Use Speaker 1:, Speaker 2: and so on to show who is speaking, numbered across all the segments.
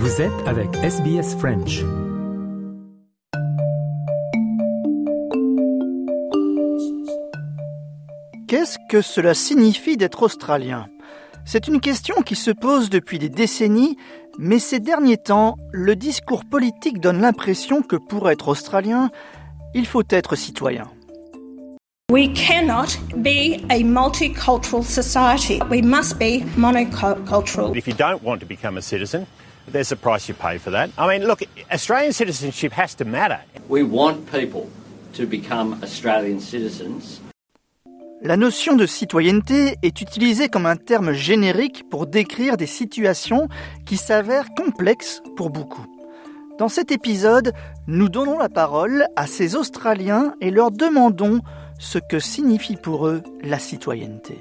Speaker 1: Vous êtes avec SBS French.
Speaker 2: Qu'est-ce que cela signifie d'être australien ? C'est une question qui se pose depuis des décennies, mais ces derniers temps, le discours politique donne l'impression que pour être australien, il faut être citoyen.
Speaker 3: We cannot be a multicultural society. We must be monocultural.
Speaker 4: If you don't want to become a citizen, there's a price you pay for that. I mean, look, Australian citizenship has to matter.
Speaker 5: We want people to become Australian citizens.
Speaker 2: La notion de citoyenneté est utilisée comme un terme générique pour décrire des situations qui s'avèrent complexes pour beaucoup. Dans cet épisode, nous donnons la parole à ces Australiens et leur demandons ce que signifie pour eux la citoyenneté.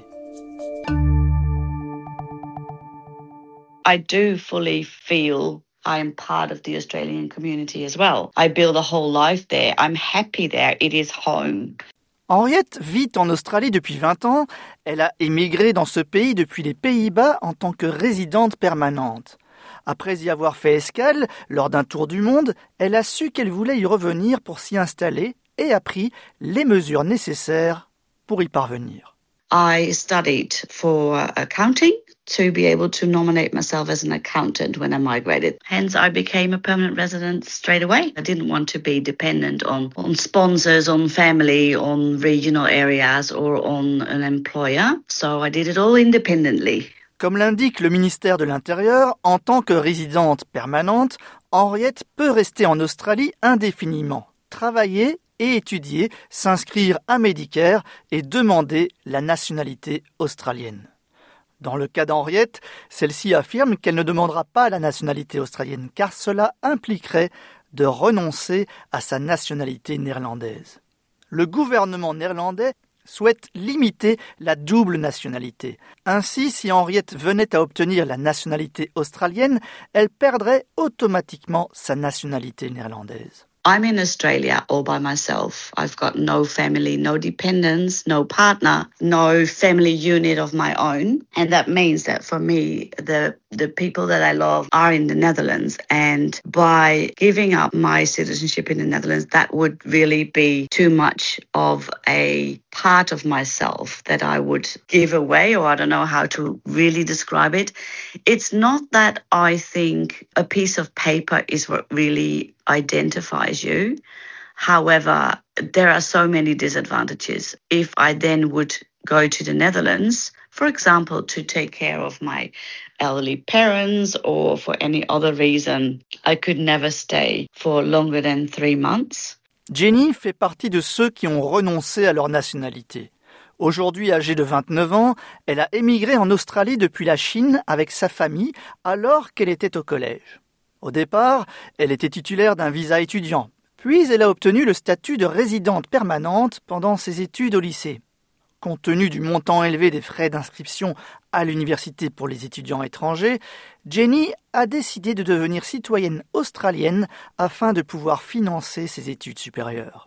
Speaker 6: I do fully feel I am part of the Australian community as well. I build a whole life there. I'm happy there. It is home.
Speaker 2: Henriette vit en Australie depuis 20 ans. Elle a émigré dans ce pays depuis les Pays-Bas en tant que résidente permanente. Après y avoir fait escale lors d'un tour du monde, elle a su qu'elle voulait y revenir pour s'y installer et a pris les mesures nécessaires pour y parvenir.
Speaker 6: I studied for accounting to be able to nominate myself as an accountant when I migrated. Hence, I became a permanent resident straight away. I didn't want to be dependent on sponsors, on family, on regional areas or on an employer. So I did it all independently.
Speaker 2: Comme l'indique le ministère de l'Intérieur, en tant que résidente permanente, Henriette peut rester en Australie indéfiniment, travailler et étudier, s'inscrire à Medicare et demander la nationalité australienne. Dans le cas d'Henriette, celle-ci affirme qu'elle ne demandera pas la nationalité australienne car cela impliquerait de renoncer à sa nationalité néerlandaise. Le gouvernement néerlandais souhaite limiter la double nationalité. Ainsi, si Henriette venait à obtenir la nationalité australienne, elle perdrait automatiquement sa nationalité néerlandaise.
Speaker 6: I'm in Australia all by myself. I've got no family, no dependents, no partner, no family unit of my own. And that means that for me, the people that I love are in the Netherlands. And by giving up my citizenship in the Netherlands, that would really be too much of a part of myself that I would give away, or I don't know how to really describe it. It's not that I think a piece of paper is what really identifies you. However, there are so many disadvantages. If I then would go to the Netherlands, for example, to take care of my elderly parents or for any other reason, I could never stay for longer than 3 months.
Speaker 2: Jenny fait partie de ceux qui ont renoncé à leur nationalité. Aujourd'hui âgée de 29 ans, elle a émigré en Australie depuis la Chine avec sa famille alors qu'elle était au collège. Au départ, elle était titulaire d'un visa étudiant, puis elle a obtenu le statut de résidente permanente pendant ses études au lycée. Compte tenu du montant élevé des frais d'inscription à l'université pour les étudiants étrangers, Jenny a décidé de devenir citoyenne australienne afin de pouvoir financer ses études supérieures.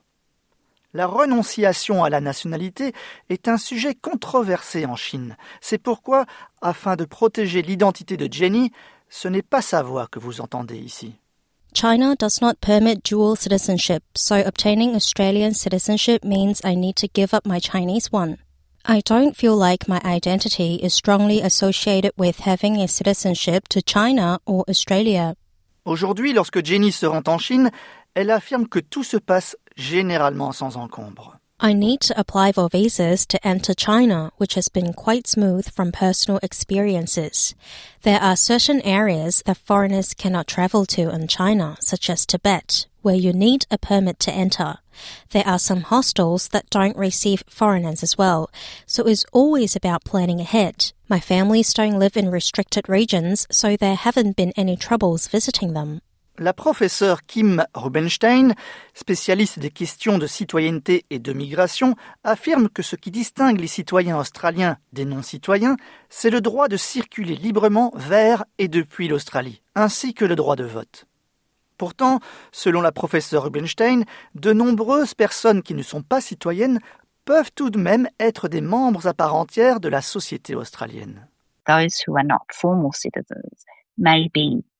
Speaker 2: La renonciation à la nationalité est un sujet controversé en Chine. C'est pourquoi, afin de protéger l'identité de Jenny, ce n'est pas sa voix que vous entendez ici.
Speaker 7: China does not permit dual citizenship, so obtaining Australian citizenship means I need to give up my Chinese one. I don't feel like my identity is strongly associated with having a citizenship to China or Australia.
Speaker 2: Aujourd'hui, lorsque Jenny se rend en Chine, elle affirme que tout se passe généralement sans encombre.
Speaker 7: I need to apply for visas to enter China, which has been quite smooth from personal experiences. There are certain areas that foreigners cannot travel to in China, such as Tibet, where you need a permit to enter. There are some hostels that don't receive foreigners as well, so it's always about planning ahead. My families don't live in restricted regions, so there haven't been any troubles visiting them.
Speaker 2: La professeure Kim Rubenstein, spécialiste des questions de citoyenneté et de migration, affirme que ce qui distingue les citoyens australiens des non-citoyens, c'est le droit de circuler librement vers et depuis l'Australie, ainsi que le droit de vote. Pourtant, selon la professeure Rubenstein, de nombreuses personnes qui ne sont pas citoyennes peuvent tout de même être des membres à part entière de la société australienne.
Speaker 8: Those who are not formal citizens may be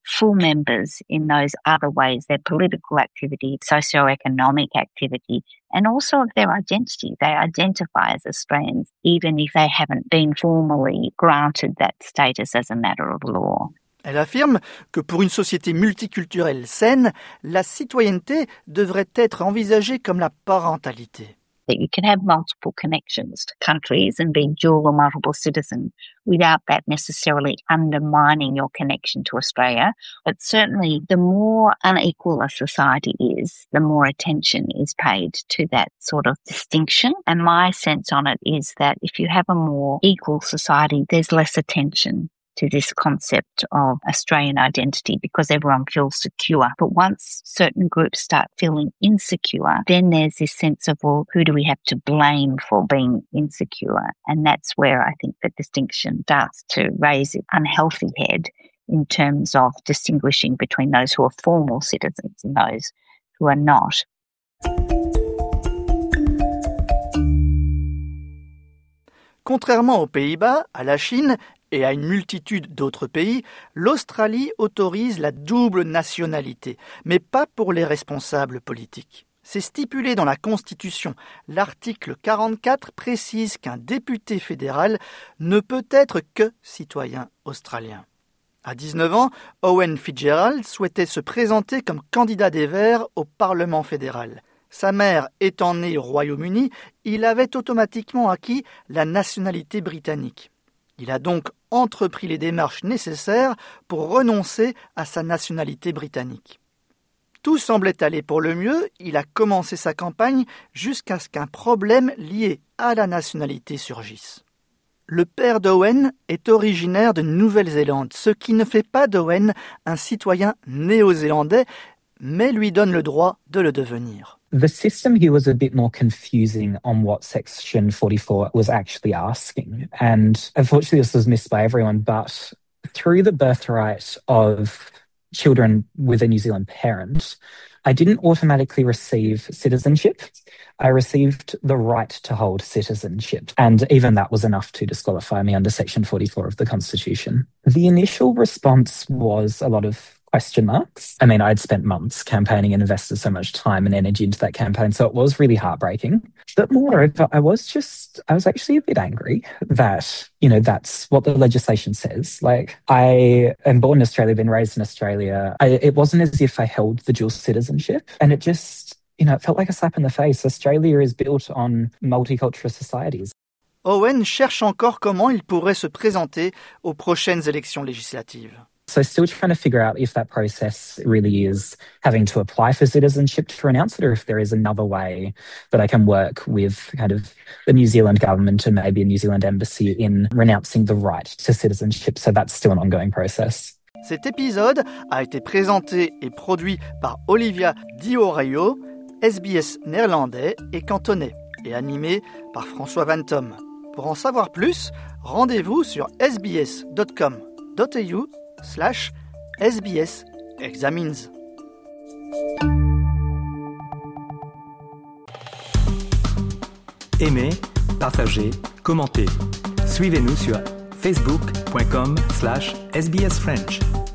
Speaker 8: full members in those other ways, their political activity, socio-economic activity, and also of their identity. They identify as Australians, even if they haven't been formally granted that status as a matter of law.
Speaker 2: Elle affirme que pour une société multiculturelle saine, la citoyenneté devrait être envisagée comme la parentalité.
Speaker 8: That you can have multiple connections to countries and be dual or multiple citizen without that necessarily undermining your connection to Australia. But certainly the more unequal a society is, the more attention is paid to that sort of distinction. And my sense on it is that if you have a more equal society, there's less attention to this concept of Australian identity because everyone feels secure. But once certain groups start feeling insecure, then there's this sense of, well, who do we have to blame for being insecure? And that's where I think the distinction starts to raise its unhealthy head in terms of distinguishing between those who are formal citizens and those who are not.
Speaker 2: Contrairement aux Pays-Bas, à la Chine et à une multitude d'autres pays, l'Australie autorise la double nationalité, mais pas pour les responsables politiques. C'est stipulé dans la Constitution. L'article 44 précise qu'un député fédéral ne peut être que citoyen australien. À 19 ans, Owen Fitzgerald souhaitait se présenter comme candidat des Verts au Parlement fédéral. Sa mère étant née au Royaume-Uni, il avait automatiquement acquis la nationalité britannique. Il a donc entrepris les démarches nécessaires pour renoncer à sa nationalité britannique. Tout semblait aller pour le mieux, il a commencé sa campagne jusqu'à ce qu'un problème lié à la nationalité surgisse. Le père d'Owen est originaire de Nouvelle-Zélande, ce qui ne fait pas d'Owen un citoyen néo-zélandais, mais lui donne le droit de le devenir.
Speaker 9: The system here was a bit more confusing on what Section 44 was actually asking. And unfortunately, this was missed by everyone. But through the birthright of children with a New Zealand parent, I didn't automatically receive citizenship. I received the right to hold citizenship. And even that was enough to disqualify me under Section 44 of the Constitution. The initial response was a lot of question marks. I mean, I'd spent months campaigning and invested so much time and energy into that campaign, so it was really heartbreaking. But moreover, I was actually a bit angry that, that's what the legislation says. Like, I am born in Australia, been raised in Australia. It wasn't as if I held the dual citizenship, and it just, it felt like a slap in the face. Australia is built on multicultural societies.
Speaker 2: Owen cherche encore comment il pourrait se présenter aux prochaines élections législatives.
Speaker 9: So still trying to figure out if that process really is having to apply for citizenship to renounce it, or if there is another way that I can work with kind of the New Zealand government and maybe a New Zealand embassy in renouncing the right to citizenship. So that's still an ongoing process.
Speaker 2: Cet épisode a été présenté et produit par Olivia Di Orejo, SBS néerlandais et cantonais, et animé par François Vantom. Pour en savoir plus, rendez-vous sur sbs.com.au/SBS Examines.
Speaker 1: Aimez, partagez, commentez. Suivez-nous sur facebook.com/SBSFrench.